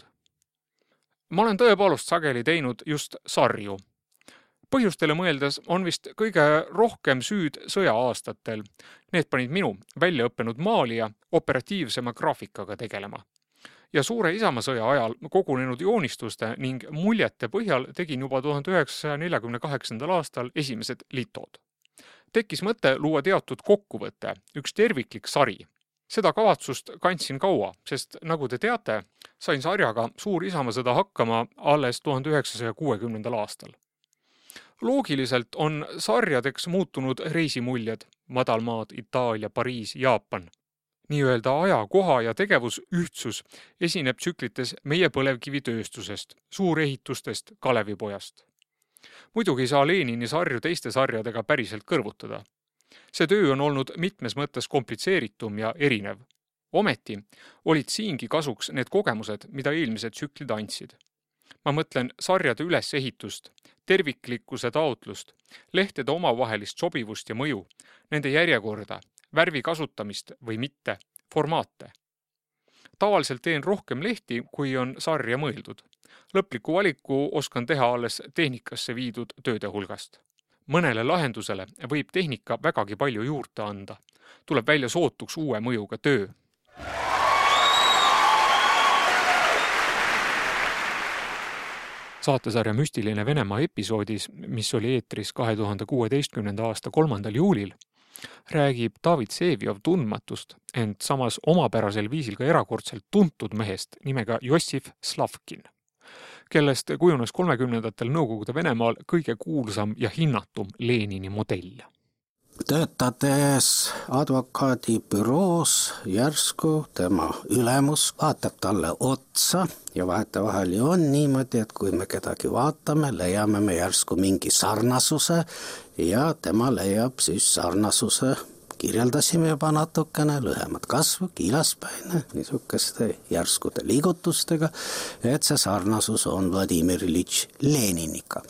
Ma olen tõepoolest sageli teinud just sarju. Põhjustele mõeldes on vist kõige rohkem süüd sõja-aastatel. Need panid minu väljaõppenud maalija operatiivsema graafikaga tegelema. Ja suure Isamaasõja ajal kogunenud joonistuste ning muljete põhjal tegin juba tuhande üheksasaja neljakümne kaheksandal aastal esimesed litod. Tekkis mõte luua teatud kokkuvõte, üks terviklik sari. Seda kavatsust kandsin kaua, sest nagu te teate, sain sarjaga Suur Isamaasõda hakkama alles tuhande üheksasaja kuuekümnendal aastal. Loogiliselt on sarjadeks muutunud reisimuljed, madalmaad, Itaalia, Pariis, Jaapan. Nii-öelda aja, koha ja tegevus ühtsus esineb tsüklites meie põlevkivitööstusest, suurehitustest, Kalevipojast. Muidugi ei saa Lenini sarju teiste sarjadega päriselt kõrvutada. See töö on olnud mitmes mõttes komplitseeritum ja erinev. Ometi olid siingi kasuks need kogemused, mida eelmised tsüklid andsid. Ma mõtlen sarjade ülesehitust, terviklikkuse taotlust, lehtede omavahelist sobivust ja mõju, nende järjekorda, värvi kasutamist või mitte, formaate. Tavaliselt teen rohkem lehti, kui on sarja mõeldud. Lõpliku valiku oskan teha alles tehnikasse viidud tööde hulgast. Mõnele lahendusele võib tehnika vägagi palju juurde anda. Tuleb välja sootuks uue mõjuga töö. Saatesarja Müstiline Venemaa episoodis, mis oli eetris kahe tuhande kuueteistkümnenda aasta kolmandal juulil, räägib David Sevjov tundmatust, ent samas omapärasel viisil ka erakordselt tuntud mehest nimega Jossif Slavkin, kellest kujunes kolmekümnendatel Nõukogude Venemaal kõige kuulsam ja hinnatum Lenini modell. Töötades advokaadibüroos järsku tema ülemus vaatab talle otsa ja vahetevahel ju on niimoodi, et kui me kedagi vaatame, leiame me järsku mingi sarnasuse ja tema leiab siis sarnasuse, kirjeldasime juba natukene, lühemad kasvu, kiilaspäine, niisugeste järskude liigutustega, et see sarnasus on Vladimir Iljitš Leniniga.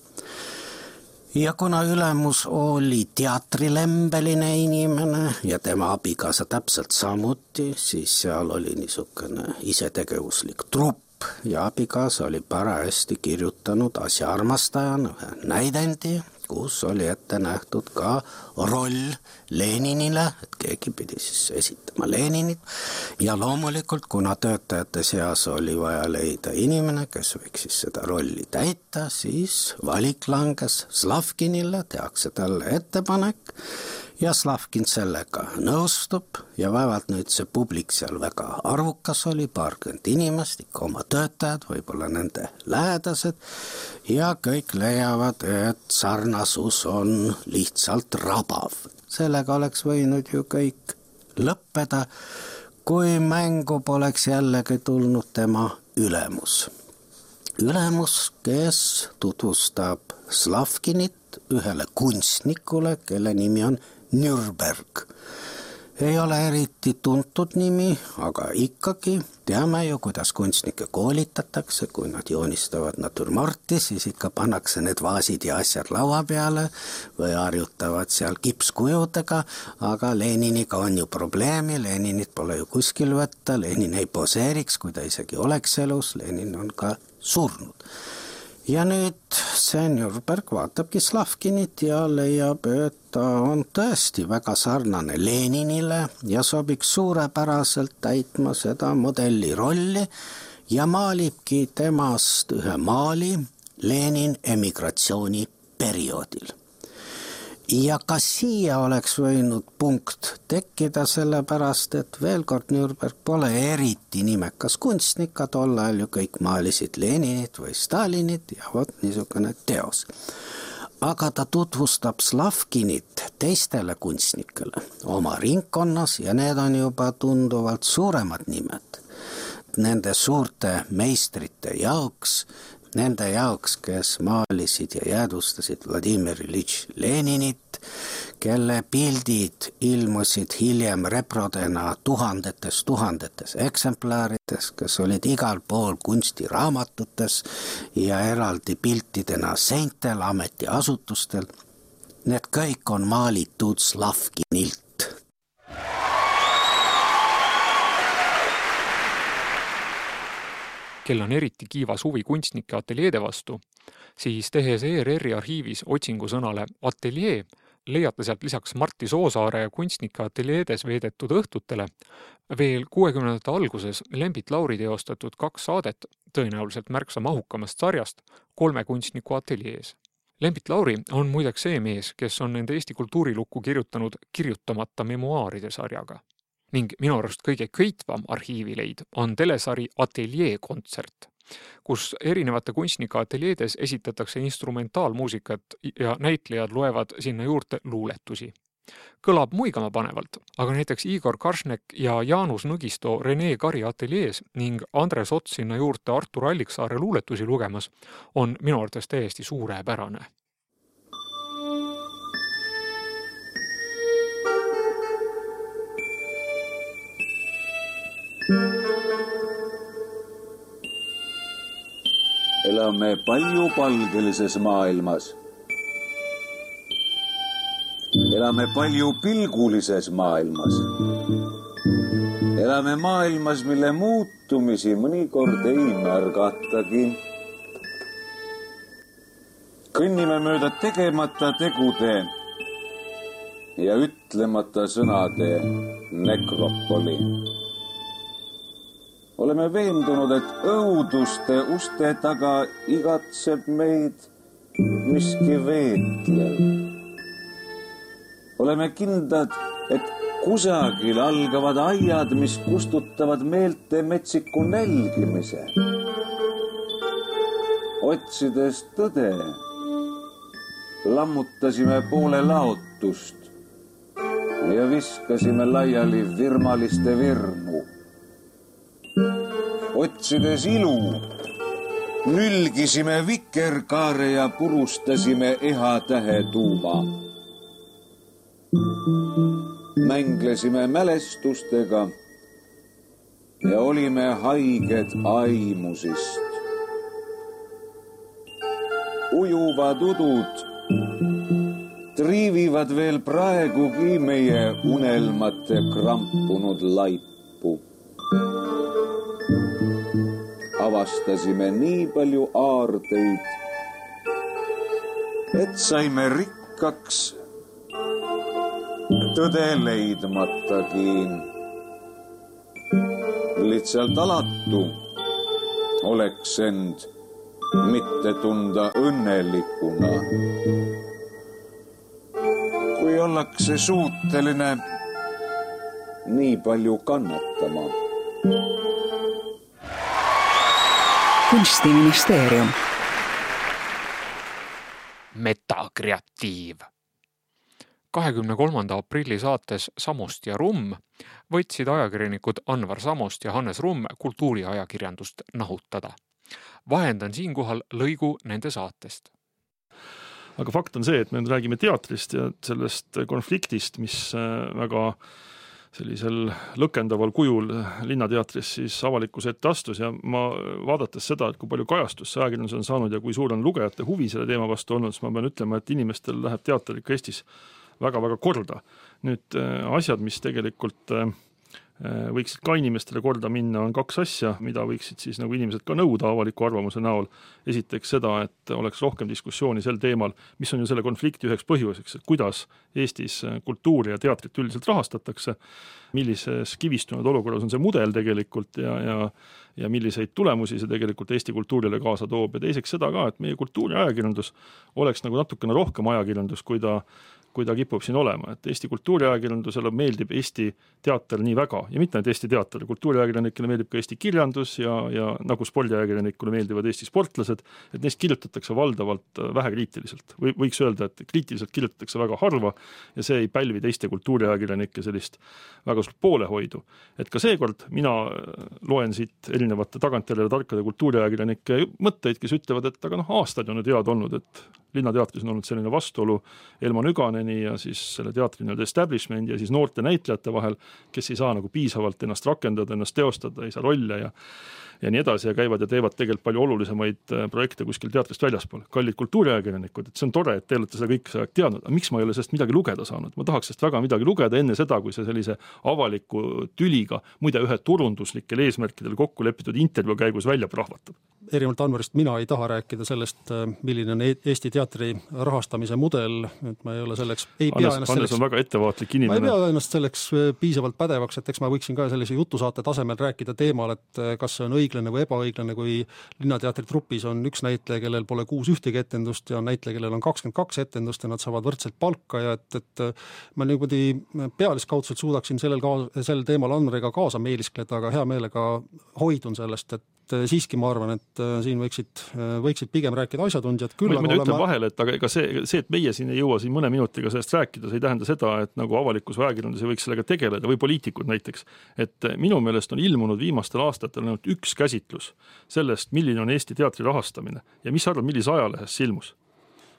Ja kuna ülemus oli teatrilembeline inimene ja tema abikaasa täpselt samuti, siis seal oli niisugune isetegevuslik trupp ja abikaasa oli parajasti kirjutanud asja armastajana ühe näidendi, kus oli ette nähtud ka roll Leninile, et keegi pidi siis esitama Leninit. Ja loomulikult, kuna töötajate seas oli vaja leida inimene, kes võiks siis seda rolli täita, siis valik langes Slavkinile, tehakse talle ettepanek ja Slavkin sellega nõustub ja vaevalt nüüd see publik seal väga arvukas oli, paarkümmend inimest, ikka oma töötajad, võib-olla nende lähedased ja kõik leiavad, et sarnasus on lihtsalt rabav. Sellega oleks võinud ju kõik lõppeda, kui mängu poleks jällegi tulnud tema ülemus. Ülemus, kes tutvustab Slavkinit ühele kunstnikule, kelle nimi on Nürnberg. Ei ole eriti tuntud nimi, aga ikkagi teame ju, kuidas kunstnikke koolitatakse, kui nad joonistavad naturmorti, siis ikka pannakse need vaasid ja asjad laua peale või harjutavad seal kipskujudega, aga Leniniga on ju probleemi, Leninit pole ju kuskil võtta, Lenin ei poseeriks, kui ta isegi oleks elus, Lenin on ka surnud. Ja nüüd see Nürnberg vaatabki Slavkinit ja leiab, et ta on tõesti väga sarnane Leninile ja sobiks suurepäraselt täitma seda modelli rolli ja maalibki temast ühe maali Lenin emigratsiooni perioodil. Ja ka siia oleks võinud punkt tekkida sellepärast, et veel kord Nürnberg pole eriti nimekas kunstnik, tol ajal ju kõik maalisid Leninit või Stalinit ja vot niisugune teos. Aga ta tutvustab Slavkinit teistele kunstnikele oma ringkonnas ja need on juba tunduvalt suuremad nimed. Nende suurte meistrite jaoks, nende jaoks, kes maalisid ja jäädvustasid Vladimir Iljitš Leninit, kelle pildid ilmusid hiljem reprodena tuhandetes, tuhandetes eksemplarites, kes olid igal pool kunstiraamatutes ja eraldi piltidena seintel, ametiasutustel. Need kõik on maalitud Slavkinilt. Kel on eriti kiivas huvi kunstnike ateljeede vastu, siis tehes E R R-i arhiivis otsingu sõnale ateljee, leiate sealt lisaks Martti Soosaare kunstnike ateljeedes veedetud õhtutele veel kuuekümnendate alguses Lembit Lauri teostatud kaks saadet, tõenäoliselt märksa mahukamast sarjast, kolme kunstniku ateljees. Lembit Lauri on muideks see mees, kes on nende Eesti kultuurilukku kirjutanud kirjutamata memuaaride sarjaga. Ning minu arust kõige köitvam arhiivileid on telesari Ateljee kontsert, kus erinevate kunstnike ateljeedes esitatakse instrumentaalmuusikat ja näitlejad loevad sinna juurde luuletusi. Kõlab muigama panevalt, aga näiteks Igor Karsnek ja Jaanus Nõgisto Rene Kari ateljees ning Andres Ots sinna juurde Artur Alliksaare luuletusi lugemas on minu arvates täiesti suurepärane. elame paljupalgelises maailmas. Elame paljupilgulises maailmas. Elame maailmas, mille muutumisi mõnikord ei märgatagi. Kõnnime mööda tegemata tegude ja ütlemata sõnade nekropoli. Oleme veendunud, et õuduste uste taga igatseb meid miski veetlev. Oleme kindlad, et kusagil algavad aiad, mis kustutavad meelte metsiku nälgimise. Otsides tõde, lammutasime poole laotust ja viskasime laiali virmaliste virnu. Otsides ilu, nülgisime vikerkaare ja purustasime eha tähe tuuma. Mänglesime mälestustega ja olime haiged aimusist. Ujuvad udud triivivad veel praegugi meie unelmate krampunud laipu. Avastasime nii palju aardeid, et saime rikkaks tõde leidmatagi. Lihtsalt alatu oleks end mitte tunda õnnelikuna. Kui ollakse suuteline nii palju kannatama. Kunstiministeerium. Metakreatiiv. kahekümne kolmanda aprilli saates Samost ja Rumm võtsid ajakirjanikud Anvar Samost ja Hannes Rumm kultuuriajakirjandust nahutada. Vahendan siinkohal lõigu nende saatest. Aga fakt on see, et me räägime teatrist ja sellest konfliktist, mis väga sellisel lõkendaval kujul linnateatris siis avalikkuse ette astus ja ma vaadates seda, et kui palju kajastust see ajakirjandus on saanud ja kui suur on lugejate huvi selle teema vastu olnud, siis ma pean ütlema, et inimestel läheb teater ikka Eestis väga-väga korda. Nüüd asjad, mis tegelikult võiksid ka inimestele korda minna, on kaks asja, mida võiksid siis nagu inimesed ka nõuda avaliku arvamuse näol. Esiteks seda, et oleks rohkem diskussiooni sel teemal, mis on ju selle konflikti üheks põhjuseks, et kuidas Eestis kultuuri ja teatrit üldiselt rahastatakse, millises kivistunud olukorras on see mudel tegelikult ja, ja, ja milliseid tulemusi see tegelikult Eesti kultuurile kaasa toob. Ja teiseks seda ka, et meie kultuuri ajakirjandus oleks nagu natukene rohkem ajakirjandus, kui ta kui ta kipub siin olema, et Eesti kultuuriajakirjandusele meeldib Eesti teater nii väga ja mitte ainult Eesti teater, kultuuriajakirjanikele meeldib ka Eesti kirjandus ja, ja nagu spordiajakirjanikule meeldivad Eesti sportlased, et neist kirjutatakse valdavalt vähe kriitiliselt. Või, võiks öelda, et kriitiliselt kirjutatakse väga harva ja see ei pälvi teiste kultuuriajakirjanike sellist väga suurt poolehoidu. Et ka seekord mina loen siit erinevate tagantjärele tarkade kultuuriajakirjanike mõtteid, kes ütlevad, et aga noh, aastad on nüüd head olnud, et linnateatris on olnud selline vastuolu Elma Nüganeni ja siis selle teatri nii-öelda establishment ja siis noorte näitlejate vahel, kes ei saa nagu piisavalt ennast rakendada, ennast teostada, ei saa rolle ja ja nii edasi ja käivad ja teevad tegelikult palju olulisemaid projekte kuskil teatrist väljaspool. Kallid kultuuriajakirjanikud, et see on tore, et te olete seda kõik teadnud. Aga miks ma ei ole sellest midagi lugeda saanud? Ma tahaks sellest väga midagi lugeda enne seda, kui see sellise avaliku tüliga, muide ühe turunduslikel eesmärkidel kokku lepitud intervjuu käigus välja prahvatab. Erinevalt Anvarist mina ei taha rääkida sellest, milline on Eesti teatri rahastamise mudel, et ma ei ole selleks ei pea Hannes, ennast Hannes selleks, on väga ettevaatlik inimene. ma ei pea ennast selleks piisavalt pädevaks, et eks ma võiksin ka sellise jutusaate tasemel rääkida teemal, et kas see on õiglane või ebaõiglane, kui linnateatri trupis on üks näitleja, kellel pole kuus ühtegi etendust ja on näitleja, kellel on kakskümmend kaks etendust ja nad saavad võrdselt palka ja et, et ma niimoodi pealiskaudselt suudaksin sellel, ka, sellel teemal Anvariga kaasa meeliskleda, aga hea meelega hoidun sellest, et siiski ma arvan, et siin võiksid, võiksid pigem rääkida asjatundjad. Küll, ma ma ütlen vahele, et aga ega see, see, et meie siin ei jõua siin mõne minutiga sellest rääkida, see ei tähenda seda, et nagu avalikus ajakirjandus ei võiks sellega tegeleda või poliitikud näiteks. Et minu meelest on ilmunud viimastel aastatel ainult üks käsitlus sellest, milline on Eesti teatri rahastamine ja mis arvad, millise ajalehes ilmus?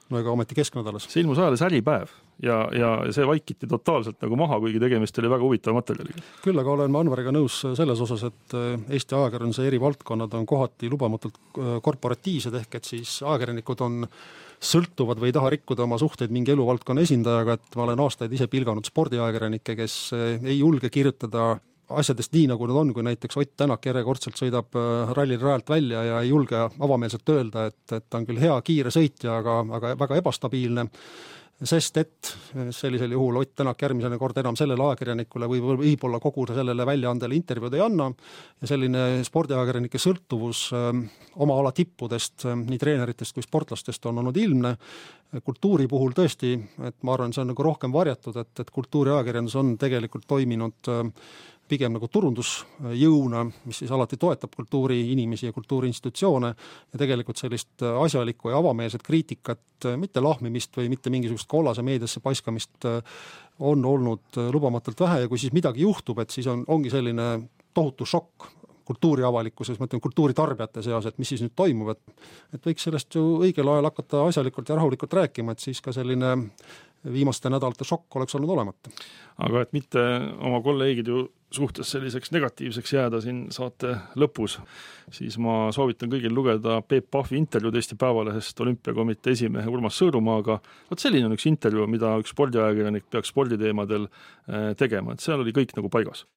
no ega ometi kesknädalas. See ilmus ajale sälipäev ja, ja see vaikiti totaalselt nagu maha, kuigi tegemist oli väga huvitav materjaliga. Küll aga olen ma Anvariga nõus selles osas, et Eesti ajakirjanduse eri valdkonnad on kohati lubamatult korporatiivsed, ehk et siis ajakirjanikud on sõltuvad või ei taha rikkuda oma suhteid mingi eluvaldkonna esindajaga, et ma olen aastaid ise pilganud spordiajakirjanikke, kes ei julge kirjutada asjadest nii, nagu nad on, kui näiteks Ott Tänak järjekordselt sõidab rallil rajalt välja ja ei julge avameelselt öelda, et, et ta on küll hea kiire sõitja, aga, aga väga ebastabiilne, sest et sellisel juhul Ott Tänak järgmisena kord enam sellele ajakirjanikule või võib-olla kogu sellele väljaandele intervjuud ei anna ja selline spordiajakirjanike sõltuvus oma ala tippudest, nii treeneritest kui sportlastest on olnud ilmne. Kultuuri puhul tõesti, et ma arvan, see on nagu rohkem varjatud, et, et kultuuriajakirjandus on tegelikult toiminud pigem nagu turundusjõuna, mis siis alati toetab kultuuri inimesi ja kultuuriinstitutsioone ja tegelikult sellist asjalikku ja avameelset kriitikat, mitte lahmimist või mitte mingisugust kollase meediasse paiskamist on olnud lubamatult vähe ja kui siis midagi juhtub, et siis on, ongi selline tohutu šokk kultuuri avalikkuses, ma ütlen kultuuri tarbijate seas, et mis siis nüüd toimub, et, et võiks sellest ju õigel ajal hakata asjalikult ja rahulikult rääkima, et siis ka selline viimaste nädalate šokk oleks olnud olemata. Aga et mitte oma kolleegid ju suhtes selliseks negatiivseks jääda siin saate lõpus, siis ma soovitan kõigil lugeda Peep Pahvi intervjuud Eesti Päevalehest olümpiakomitee esimehe Urmas Sõõrumaaga. Võt selline on üks intervjuu, mida üks spordiajakirjanik peaks sporditeemadel tegema, et seal oli kõik nagu paigas.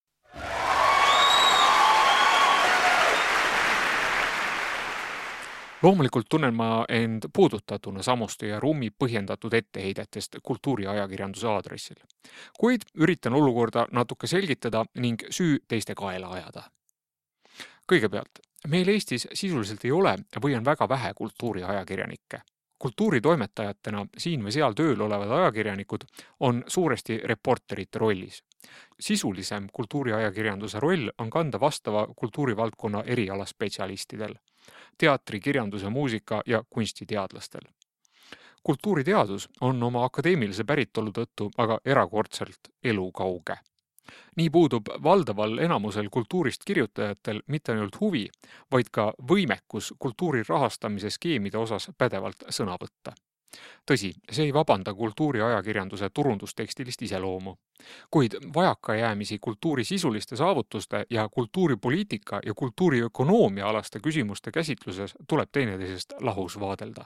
Loomulikult tunnen ma end puudutatuna samusti ja rummi põhjendatud etteheidetest kultuuriajakirjanduse aadressil. Kuid üritan olukorda natuke selgitada ning süü teiste kaela ajada. Kõigepealt, meil Eestis sisuliselt ei ole või on väga vähe kultuuriajakirjanikke. Kultuuritoimetajatena siin või seal tööl olevad ajakirjanikud on suuresti reporterite rollis. Sisulisem kultuuriajakirjanduse roll on kanda vastava kultuurivaldkonna erialaspetsialistidel, teatri, kirjanduse, muusika ja kunstiteadlastel. Kultuuriteadus on oma akadeemilise päritolu tõttu aga erakordselt elukauge. Nii puudub valdaval enamusel kultuurist kirjutajatel mitte ainult huvi, vaid ka võimekus kultuuri rahastamise skeemide osas pädevalt sõna võtta. Tõsi, see ei vabanda kultuuriajakirjanduse turundustekstilist iseloomu, kuid vajakajäämisi kultuuri sisuliste saavutuste ja kultuuripoliitika ja kultuuriökonoomia alaste küsimuste käsitluses tuleb teineteisest lahus vaadelda.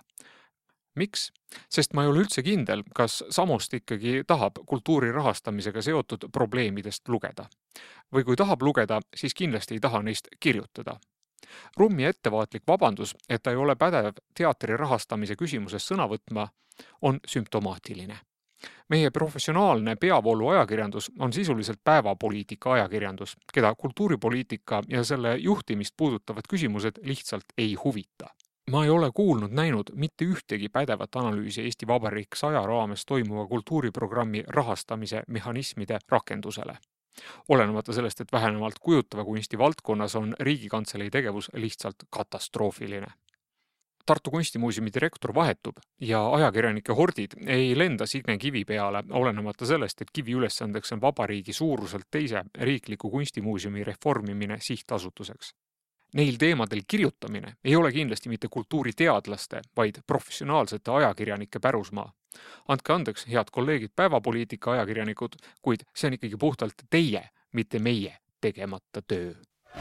Miks? Sest ma ei ole üldse kindel, kas samust ikkagi tahab kultuuri rahastamisega seotud probleemidest lugeda. Või kui tahab lugeda, siis kindlasti ei taha neist kirjutada. Rummi ettevaatlik vabandus, et ta ei ole pädev teatri rahastamise küsimuses sõna võtma, on sümptomaatiline. Meie professionaalne peavoolu ajakirjandus on sisuliselt päevapoliitika ajakirjandus, keda kultuuripoliitika ja selle juhtimist puudutavad küsimused lihtsalt ei huvita. Ma ei ole kuulnud näinud mitte ühtegi pädevat analüüsi Eesti Vabariik saja raames toimuva kultuuriprogrammi rahastamise mehhanismide rakendusele. Olenemata sellest, et vähenemalt kujutava kunsti valdkonnas on Riigikantselei tegevus lihtsalt katastroofiline. Tartu Kunstimuuseumi direktor vahetub ja ajakirjanike hordid ei lenda Signe Kivi peale, olenemata sellest, et Kivi ülesandeks on vabariigi suuruselt teise riikliku kunstimuuseumi reformimine sihtasutuseks. Neil teemadel kirjutamine ei ole kindlasti mitte kultuuriteadlaste, vaid professionaalsete ajakirjanike pärusmaa. Andke andeks, head kolleegid päevapoliitika ajakirjanikud, kuid see on ikkagi puhtalt teie, mitte meie tegemata töö.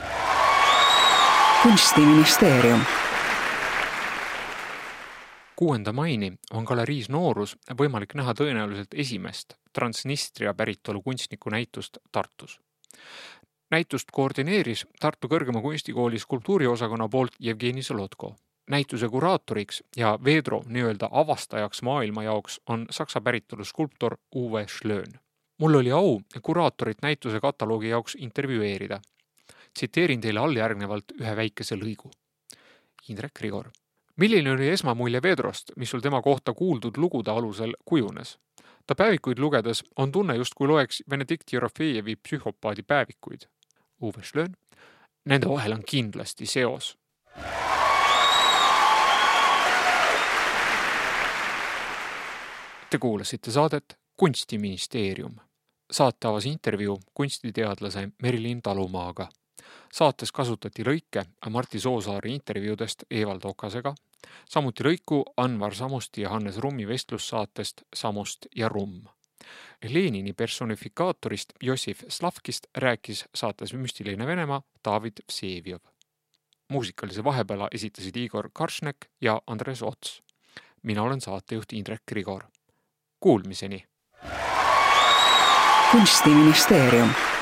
Kunstiministeerium. kuuenda maini on galeriis Noorus võimalik näha tõenäoliselt esimest Transnistria päritolu kunstniku näitust Tartus. Näitust koordineeris Tartu Kõrgema Kunstikoolis kultuuriosakonna poolt Jevgeni Solotko. Näituse kuraatoriks ja Vedro nii-öelda avastajaks maailma jaoks on saksa päritolu skulptor Uwe Schlön. Mul oli au kuraatorit näituse kataloogi jaoks intervjueerida. Tsiteerin teile alljärgnevalt ühe väikese lõigu. Indrek Rigor. Milline oli esmamulje Vedrost, mis sul tema kohta kuuldud lugude alusel kujunes? Ta päevikuid lugedes on tunne just kui loeks Benedikt Jerofejevi psühhopaadi päevikuid. Uwe Schlön. Nende vahel on kindlasti seos. Te kuulasite saadet Kunstiministeerium. Saate avas intervjuu kunstiteadlase Merilin Talumaaga. Saates kasutati lõike Martti Soosaari intervjuudest Evald Okasega, samuti lõiku Anvar Samosti ja Hannes Rummi vestlussaatest Samost ja Rumm. Lenini personifikaatorist Jossif Slavkist rääkis saates Müstiline Venemaa David Vsevjov. Muusikalise vahepeala esitasid Igor Karšnek ja Andres Ots. Mina olen saatejuht Indrek Grigor. Kuulmiseni! Kunstiministeerium